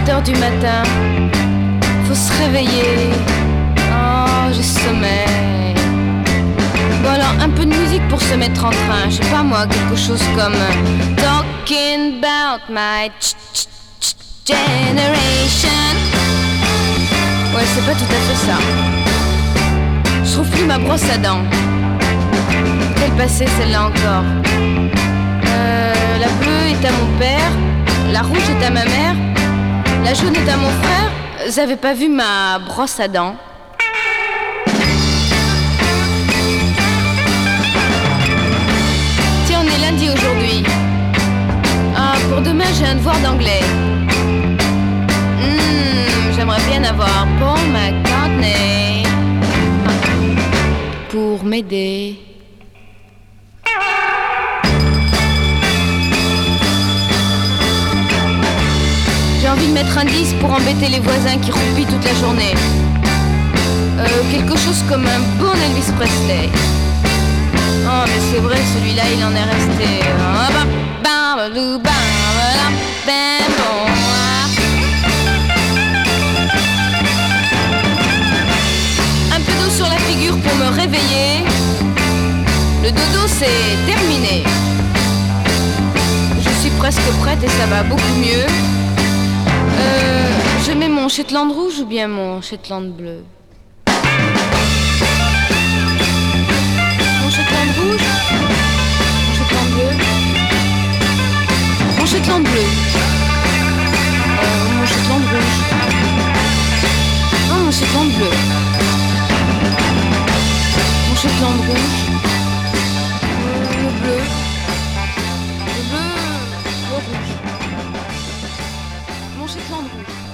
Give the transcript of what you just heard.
7 heures du matin, faut se réveiller. Oh, j'ai sommeil. Bon alors, un peu de musique pour se mettre en train. Je sais pas moi, quelque chose comme Talking about my generation. Ouais, c'est pas tout à fait ça. Je trouve plus ma brosse à dents. Quelle passée celle-là encore. La bleue est à mon père, la rouge est à ma mère, la jaune est à mon frère. J'avais pas vu ma brosse à dents. Tiens, on est lundi aujourd'hui. Ah, pour demain j'ai un devoir d'anglais. J'aimerais bien avoir Paul McCartney pour m'aider. J'ai envie de mettre un disque pour embêter les voisins qui roupillent toute la journée. Quelque chose comme un bon Elvis Presley. Oh mais c'est vrai, celui-là il en est resté. Un peu d'eau sur la figure pour me réveiller. Le dodo c'est terminé. Je suis presque prête et ça va beaucoup mieux. Je mets mon Shetland rouge ou bien mon Shetland bleu? Mon Shetland rouge? Mon Shetland bleu? Mon Shetland bleu? Mon Shetland rouge? Non, mon Shetland bleu? Mon Shetland rouge? Le bleu? Le bleu? Le rouge? Mon Shetland rouge.